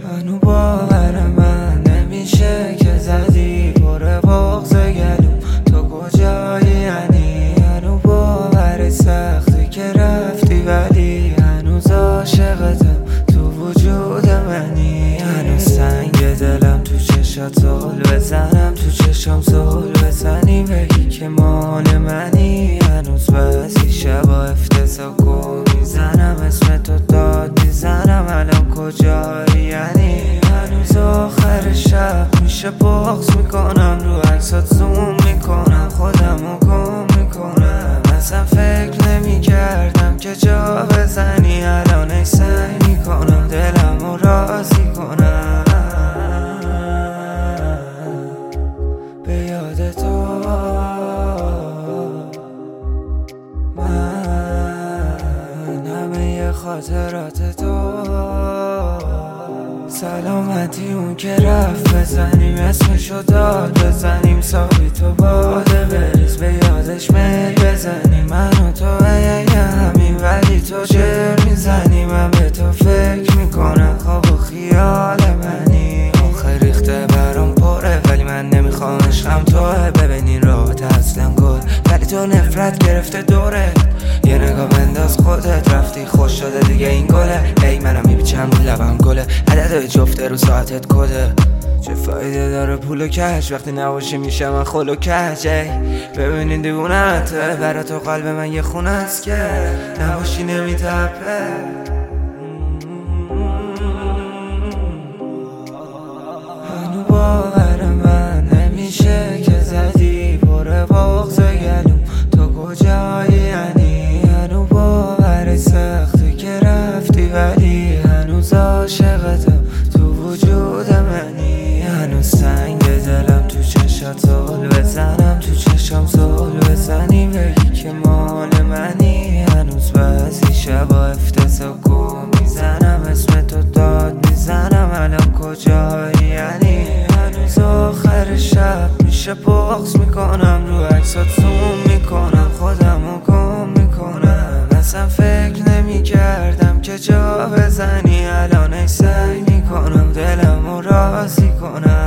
هنو باور من نمیشه که زدی پر بغض گلوم، تو کجایی یعنی؟ هنو باور سختی که رفتی ولی هنوز عاشقتم، تو وجود منی. هنوز سنگ دلم تو چشات زل بزنم، تو چشام زل بزنی بگی که مال منی. هنوز بعضی شبا افتضاح گم میزنم، اسم تو داد میزنم، الان کجایی یعنی؟ هنوز آخر شب میشه بغض میکنم، رو عکسات زوم میکنم، خودمو گم میکنم. اصلا فکر نمیکردم که جا بزنی، الان ای سعی میکنم دلمو راضی کنم. به یاد تو من همه خاطرات تو، سلامتی اون که رفت بزنیم، اسمشو داد بزنیم، سابی تو باده بریز به یادش میل بزنیم. من و تو همین ولی تو چر میزنی، من به تو فکر میکنم، خواب و خیال منی. آخه ریخته برام پره ولی من نمیخوام، عشقم توه. ببینین راحت اصلا گل ولی تو نفرت گرفته دوره. یه نگاه بنداز خودت، رفتی خوش شده دیگه این گله. ای منم میبیچم رو لبم گله، عدد جفته رو ساعتت کده. چه فایده داره پول و کش وقتی نباشی میشه من خل و کج. ببینین دیوونته، برا تو قلب من یه خونه است که نباشی نمیتپه. هنو باور من نمیشه که زدی پر بغض گلوم، تو کجایی یعنی؟ هنو باور سختی که رفتی ولی هنوز عاشقتم، تو وجود منی. هنوز سنگ دلم تو چشات زل بزنم، تو چشام زل بزنی بگی که مال منی. هنوز بعضی شبا افتضاح گم میزنم، اسم تو داد میزنم، الان کجایی یعنی؟ هنوز آخر شب میشه بغض میکنم، رو عکسات زوم میکنم، خودمو گم میکنم. اصلا فکر نمیکردم که جا بزنی، الان ای سعی میکنم دلمو راضی کنم.